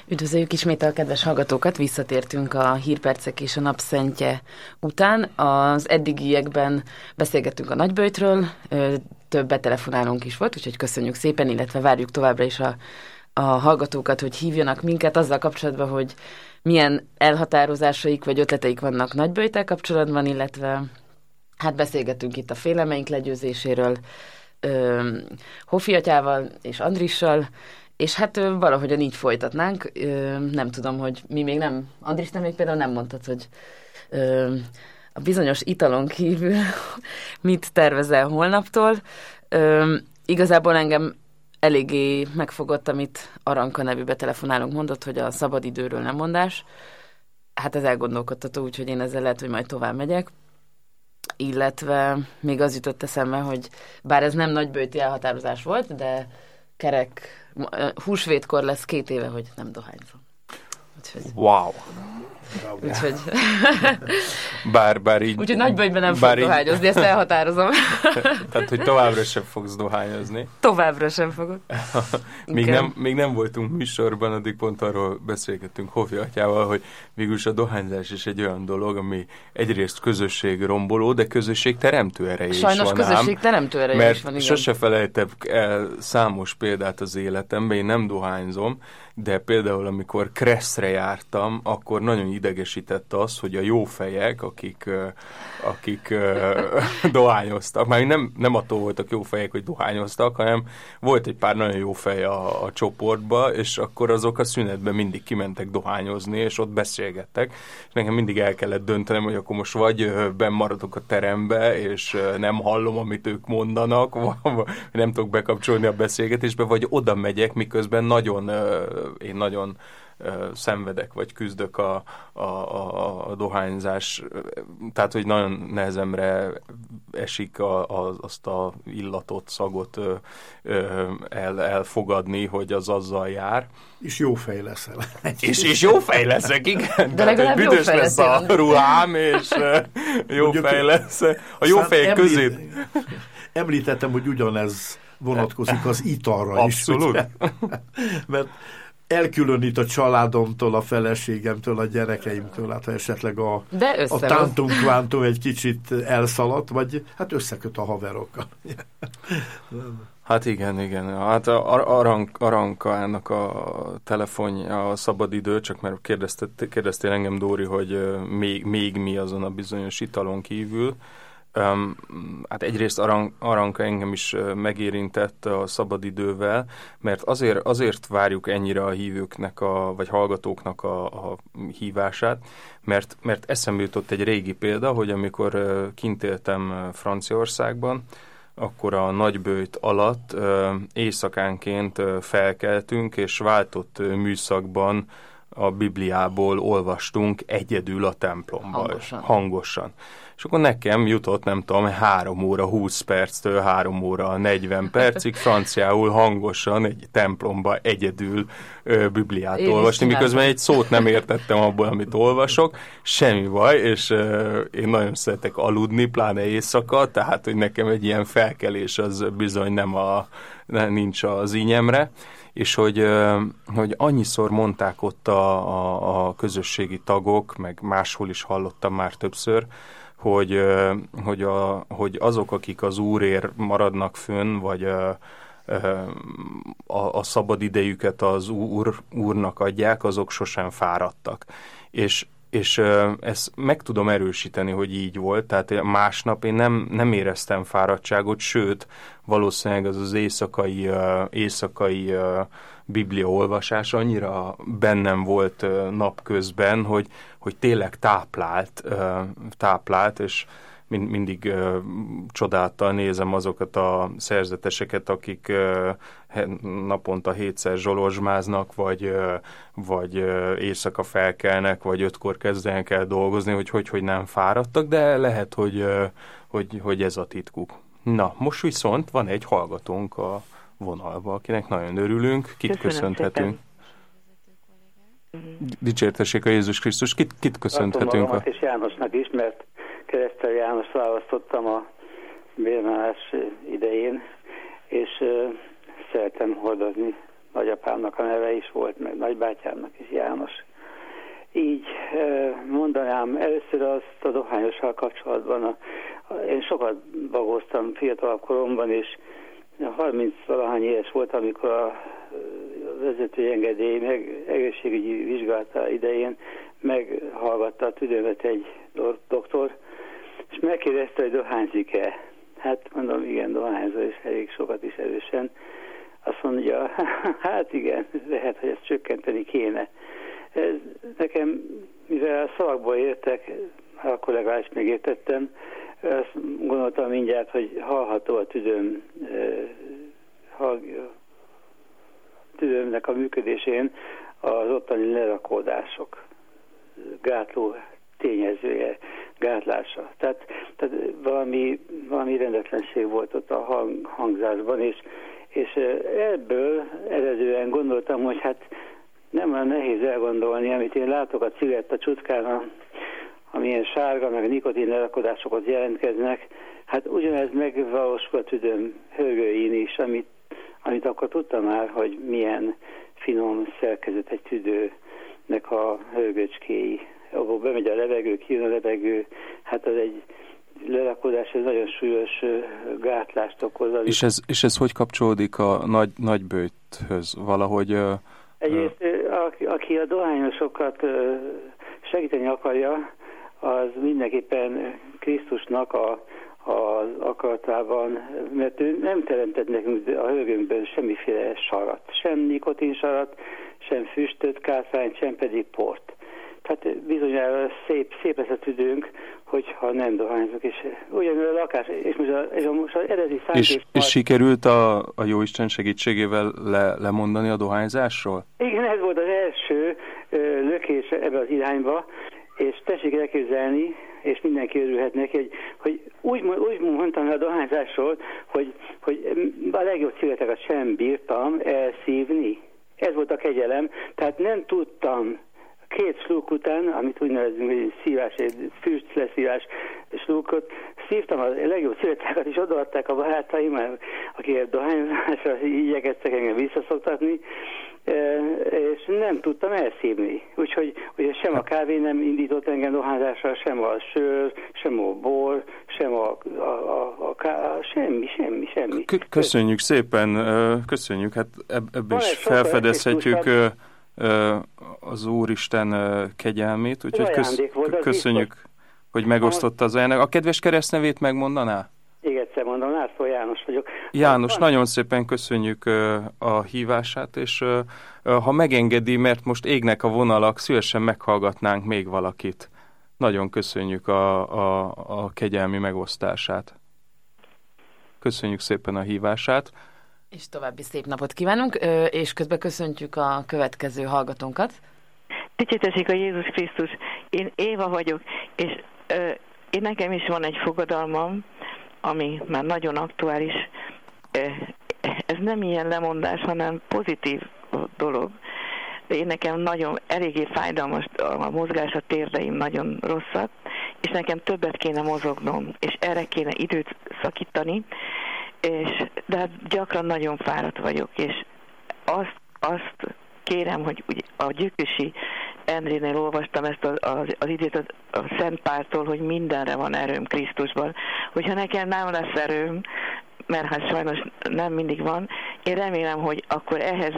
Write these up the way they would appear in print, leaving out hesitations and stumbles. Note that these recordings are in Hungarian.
Üdvözöljük ismét a kedves hallgatókat, visszatértünk a hírpercek és a napszentje után. Az eddigiekben beszélgettünk a Nagyböjtről, több betelefonálónk is volt, úgyhogy köszönjük szépen, illetve várjuk továbbra is a hallgatókat, hogy hívjanak minket azzal kapcsolatban, hogy milyen elhatározásaik vagy ötleteik vannak Nagyböjttel kapcsolatban, illetve hát beszélgettünk itt a félelmeink legyőzéséről, Hofi atyával és Andrissal, és hát valahogyan így folytatnánk. Nem tudom, hogy mi még nem... Andris, te még például nem mondtad, hogy a bizonyos italon kívül mit tervezel holnaptól. Igazából engem eléggé megfogott, amit Aranka nevű betelefonálónk mondott, hogy a szabadidőről nem mondás. Hát ez elgondolkodtató, úgyhogy én ezzel lehet, hogy majd tovább megyek. Illetve még az jutott eszembe, hogy bár ez nem nagyböjti elhatározás volt, de húsvétkor lesz 2 éve, hogy nem dohányzom. Úgyhogy... Wow! Úgyhogy... bár így... Úgyhogy Nagyböjtben nem fog dohányozni, ezt elhatározom. Tehát, hogy továbbra sem fogsz dohányozni. Továbbra sem fogok. Még nem voltunk műsorban, addig pont arról beszélgettünk Hofi atyával, hogy végülis a dohányzás is egy olyan dolog, ami egyrészt közösség romboló, de közösség teremtő ereje is van. Sajnos közösség teremtő ereje is van, igen. Sose felejtek el számos példát az életemben, én nem dohányzom, de például amikor Kresszre jártam, akkor nagyon idegesített az, hogy a jó fejek, akik dohányoztak, már nem attól voltak jó fejek, hogy dohányoztak, hanem volt egy pár nagyon jó fej a csoportba, és akkor azok a szünetben mindig kimentek dohányozni, és ott beszélgettek, és nekem mindig el kellett döntenem, hogy akkor most vagy benn maradok a terembe, és nem hallom, amit ők mondanak, vagy nem tudok bekapcsolni a beszélgetésbe, vagy oda megyek, miközben én nagyon szenvedek, vagy küzdök a dohányzás, tehát, hogy nagyon nehezemre esik azt a illatot, szagot elfogadni, hogy az azzal jár. És jó fej leszel. És jó fej leszek, igen. De legalább jó fej lesz a ruhám, és jó fej lesz. A jó fejek közé... Említettem, hogy ugyanez vonatkozik az italra is. Abszolút. Mert elkülönít a családomtól, a feleségemtől, a gyerekeimtől, hát esetleg a tántum kvántum egy kicsit elszaladt, vagy hát összeköt a haverokkal. Hát igen. Hát Arankának a telefonja, a szabadidő, csak mert kérdeztél engem, Dóri, hogy még mi azon a bizonyos italon kívül. Hát egyrészt Aranka engem is megérintett a szabadidővel, mert azért várjuk ennyire a hívőknek, vagy hallgatóknak a hívását, mert eszembe jutott egy régi példa, hogy amikor kint éltem Franciaországban, akkor a Nagyböjt alatt éjszakánként felkeltünk, és váltott műszakban a Bibliából olvastunk egyedül a templomban. Hangosan. És akkor nekem jutott, nem tudom, 3 óra 20 perctől 3 óra 40 percig franciául hangosan egy templomba egyedül Bibliát olvasni, miközben egy szót nem értettem abból, amit olvasok, semmi baj, és én nagyon szeretek aludni, pláne éjszaka, tehát, hogy nekem egy ilyen felkelés az bizony nincs az ínyemre, és hogy annyiszor mondták ott a közösségi tagok, meg máshol is hallottam már többször, hogy azok, akik az Úrért maradnak fönn, vagy a szabad idejüket az Úrnak adják, azok sosem fáradtak. És ezt meg tudom erősíteni, hogy így volt, tehát másnap én nem éreztem fáradtságot, sőt, valószínűleg az éjszakai bibliaolvasás annyira bennem volt napközben, hogy tényleg táplált, és mindig csodáltal nézem azokat a szerzeteseket, akik naponta 7-szer zsolozsmáznak, vagy éjszaka felkelnek, vagy 5-kor kezdenek el dolgozni, hogy nem fáradtak, de lehet, hogy ez a titkuk. Na, most viszont van egy hallgatónk a vonalba, akinek nagyon örülünk. Kit köszönhetünk? Dicsértessék a Jézus Krisztus. Kit köszönhetünk? Magamat és Jánosnak is, mert Keresztel János választottam a bérnállás idején, és szeretem hordozni nagyapámnak a neve is volt, meg nagybátyámnak is János. Így mondanám először azt a dohányossal kapcsolatban. Én sokat bagóztam fiatalabb koromban, és 30-valahány éves volt, amikor a vezetői engedély meg egészségügyi vizsgálata idején meghallgatta a tüdőmet egy doktor, és megkérdezte, hogy dohányzik-e. Hát mondom, igen, dohányzó, és elég sokat is erősen. Azt mondja, hát igen, lehet, hogy ezt csökkenteni kéne. Ez nekem, mivel a szavakból értek, akkor legalábbis megértettem, azt gondoltam mindjárt, hogy hallható a tüdőmnek a működésén az ottani lerakódások gátló tényezője, gátlása. Tehát valami rendetlenség volt ott a hangzásban, és ebből eredően gondoltam, hogy hát nem olyan nehéz elgondolni, amit én látok a cigaretta csutkán, amilyen sárga, meg nikotin lerakodásokat jelentkeznek, hát ugyanez megvalósul a tüdőm hörgőjén is, amit akkor tudtam már, hogy milyen finom szerkezet egy tüdőnek a hörgőcskéi. Ahol bemegy a levegő, kijön a levegő, hát az egy lerakodás, ez nagyon súlyos gátlást okoz. És ez hogy kapcsolódik a nagybőjthöz valahogy? Egyrészt, aki a dohányosokat segíteni akarja, az mindenképpen Krisztusnak az akaratában, mert ő nem teremtett nekünk a hörgőnkből semmiféle sarat, sem nikotinsarat, sem füstöt, kászányt, sem pedig port. Tehát bizonyára szép lesz a tüdőnk, hogyha nem dohányzunk, és ugyanúgy a lakás, és most az eredeti szándékkal... És sikerült a Jóisten segítségével lemondani a dohányzásról? Igen, ez volt az első lökés ebbe az irányba, és tessék elképzelni, és mindenki örülhet neki, hogy úgy mondtam a dohányzásról, hogy a legjobb cigarettákat sem bírtam elszívni. Ez volt a kegyelem, tehát nem tudtam 2 slúk után, amit úgy nevezünk, hogy szívás, füst leszívás slúkot, szívtam a legjobb cigarettákat, és odaadták a barátaim, akik dohányzásra igyekeztek engem visszaszoktatni, és nem tudtam elszívni. Úgyhogy sem a kávé nem indított engem dohányzásra, sem a sör, sem a bor, sem semmi. Köszönjük szépen, köszönjük, hát ebből is felfedezhetjük az Úristen kegyelmét, úgyhogy köszönjük, hogy megosztotta az ajándékot. A kedves keresztnevét megmondaná? Még egyszer mondom, László János vagyok. János, nagyon szépen köszönjük a hívását, és ha megengedi, mert most égnek a vonalak, szívesen meghallgatnánk még valakit. Nagyon köszönjük a kegyelmi megosztását. Köszönjük szépen a hívását. És további szép napot kívánunk, és közben köszöntjük a következő hallgatónkat. Dicsértessék a Jézus Krisztus. Én Éva vagyok, és én nekem is van egy fogadalmam, ami már nagyon aktuális. Ez nem ilyen lemondás, hanem pozitív dolog. Én nekem nagyon eléggé fájdalmas a mozgás, a térdeim nagyon rosszak, és nekem többet kéne mozognom, és erre kéne időt szakítani, de hát gyakran nagyon fáradt vagyok, és azt kérem, hogy a Gyökösi Endrénél olvastam ezt az időt a Szent Páltól, hogy mindenre van erőm Krisztusban. Hogyha nekem nem lesz erőm, mert hát sajnos nem mindig van, én remélem, hogy akkor ehhez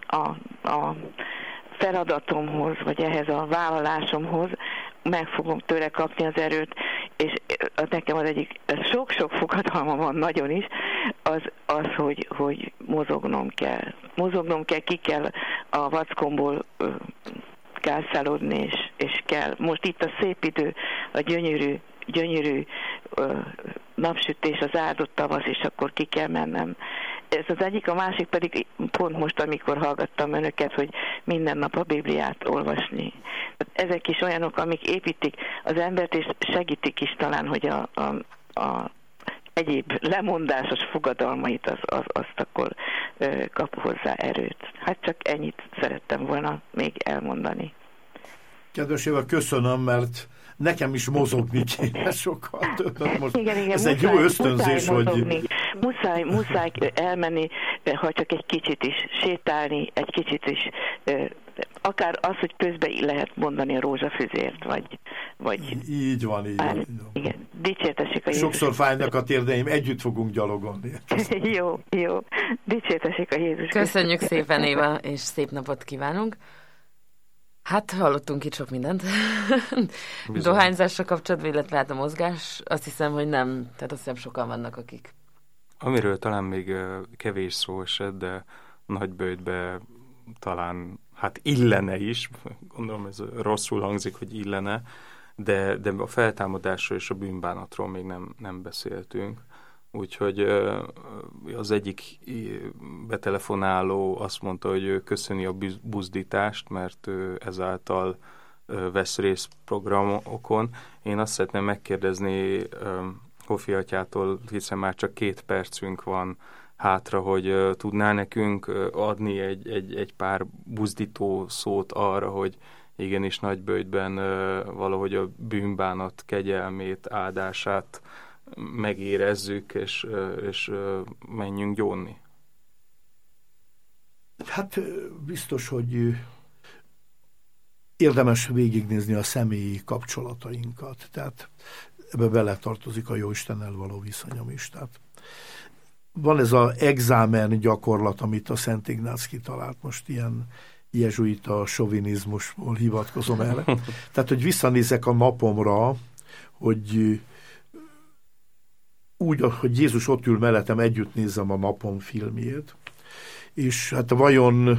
a feladatomhoz, vagy ehhez a vállalásomhoz meg fogom tőle kapni az erőt, és nekem az egyik, sok-sok fogadalma van nagyon is, az hogy mozognom kell. Mozognom kell, ki kell a vackomból kászálódni, és kell. Most itt a szép idő, a gyönyörű napsütés, az áldott tavasz, és akkor ki kell mennem. Ez az egyik, a másik pedig pont most, amikor hallgattam önöket, hogy minden nap a Bibliát olvasni. Ezek is olyanok, amik építik az embert, és segítik is talán, hogy a egyéb lemondásos fogadalmait, azt akkor kap hozzá erőt. Hát csak ennyit szerettem volna még elmondani. Kedves Éva, köszönöm, mert nekem is mozogni kéne sokkal többet. Most igen, ez egy jó ösztönzés, hogy... és muszáj elmenni, ha csak egy kicsit is sétálni, egy kicsit is, akár az, hogy közben lehet mondani a rózsafüzért, vagy így van. Igen, dicsértessék a Jézus. Sokszor fájnak a térdeim, együtt fogunk gyalogolni. Jó, dicsértessék a Jézus. Köszönjük szépen, Éva, és szép napot kívánunk. Hát hallottunk itt sok mindent. Dohányzásra kapcsolatban, illetve hát a mozgás, azt hiszem, hogy nem. Tehát azt hiszem, sokan vannak, akik... Amiről talán még kevés szó esett, de Nagyböjtbe talán, hát illene is, gondolom ez rosszul hangzik, hogy illene, de a feltámadásról és a bűnbánatról még nem beszéltünk. Úgyhogy az egyik betelefonáló azt mondta, hogy ő köszöni a buzdítást, mert ő ezáltal vesz részt programokon. Én azt szeretném megkérdezni Hofi atyától, hiszen már csak 2 percünk van hátra, hogy tudnál nekünk adni egy pár buzdító szót arra, hogy igenis Nagyböjtben valahogy a bűnbánat kegyelmét, áldását megérezzük, és menjünk gyónni. Hát biztos, hogy érdemes végignézni a személyi kapcsolatainkat. Tehát ebbe beletartozik a Jóistennel való viszonyom is. Tehát van ez az exámen gyakorlat, amit a Szent Ignác kitalált, most ilyen jezsuita sovinizmusból hivatkozom el. Tehát, hogy visszanézek a napomra, hogy úgy, hogy Jézus ott ül mellettem, együtt nézem a napom filmjét, és hát vajon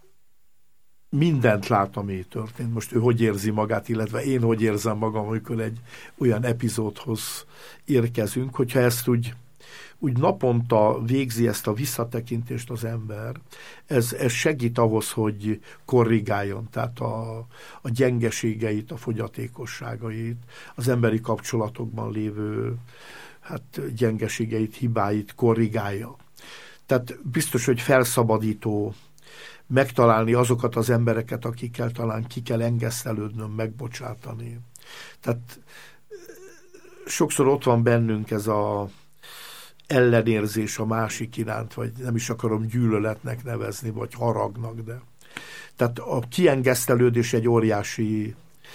mindent lát, ami történt. Most ő hogy érzi magát, illetve én hogy érzem magam, amikor egy olyan epizódhoz érkezünk, hogyha ezt úgy naponta végzi ezt a visszatekintést az ember, ez segít ahhoz, hogy korrigáljon, tehát a gyengeségeit, a fogyatékosságait, az emberi kapcsolatokban lévő gyengeségeit, hibáit korrigálja. Tehát biztos, hogy felszabadító megtalálni azokat az embereket, akikkel talán ki kell engesztelődnöm, megbocsátani. Tehát sokszor ott van bennünk ez a ellenérzés a másik iránt, vagy nem is akarom gyűlöletnek nevezni, vagy haragnak, de tehát a kiengesztelődés egy óriási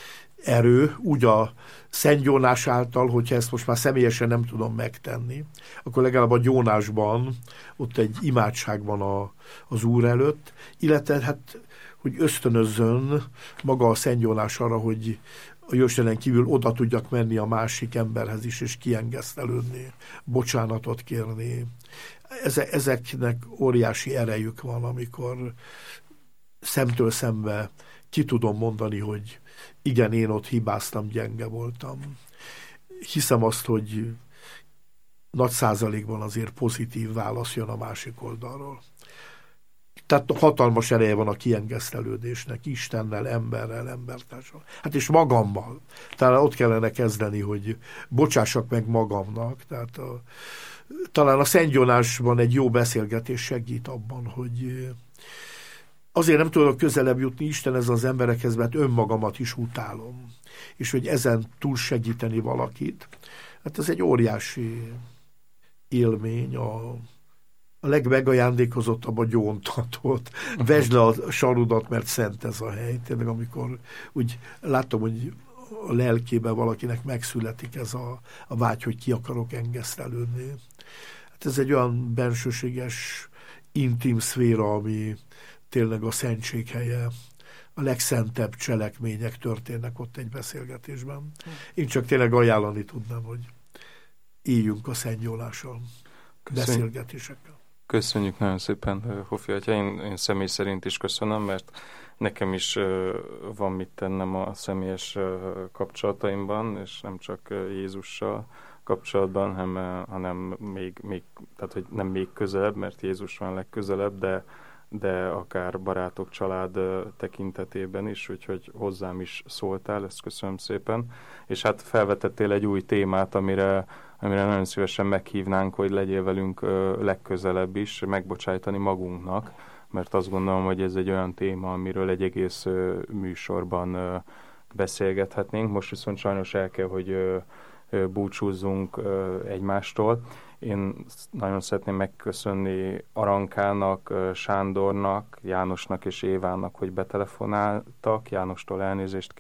erő, úgy a szentgyónás által, hogyha ezt most már személyesen nem tudom megtenni, akkor legalább a gyónásban, ott egy imádság van az Úr előtt, illetve hát, hogy ösztönözzön maga a szentgyónás arra, hogy a Jóistenen kívül oda tudjak menni a másik emberhez is, és kiengesztelődni, bocsánatot kérni. Ezeknek óriási erejük van, amikor szemtől szembe ki tudom mondani, hogy igen, én ott hibáztam, gyenge voltam. Hiszem azt, hogy nagy százalékban azért pozitív válasz jön a másik oldalról. Tehát hatalmas ereje van a kiengesztelődésnek, Istennel, emberrel, embertársal. Hát és magammal. Talán ott kellene kezdeni, hogy bocsássak meg magamnak. Tehát talán a szentgyónásban egy jó beszélgetés segít abban, hogy azért nem tudok közelebb jutni Istenhez az emberekhez, mert önmagamat is utálom. És hogy ezen túl segíteni valakit. Hát ez egy óriási élmény, a legmegajándékozottabb a gyóntatót. Vesd le a sarudat, mert szent ez a hely. Tényleg, amikor úgy látom, hogy a lelkében valakinek megszületik ez a vágy, hogy ki akarok engesztelődni. Hát ez egy olyan bensőséges, intim szféra, ami tényleg a szentség helye. A legszentebb cselekmények történnek ott egy beszélgetésben. Én csak tényleg ajánlani tudnám, hogy éljünk a szentgyónással, beszélgetésekkel. Köszönjük nagyon szépen, Hofi atya. Én személy szerint is köszönöm, mert nekem is van mit tennem a személyes kapcsolataimban, és nem csak Jézussal kapcsolatban, hanem még, tehát hogy nem még közelebb, mert Jézus van legközelebb, de akár barátok, család tekintetében is, úgyhogy hozzám is szóltál, ezt köszönöm szépen. És hát felvetettél egy új témát, amire nagyon szívesen meghívnánk, hogy legyél velünk legközelebb is, megbocsájtani magunknak, mert azt gondolom, hogy ez egy olyan téma, amiről egy egész műsorban beszélgethetnénk. Most viszont sajnos el kell, hogy búcsúzzunk egymástól, Én nagyon szeretném megköszönni Arankának, Sándornak, Jánosnak és Évának, hogy betelefonáltak. Jánostól elnézést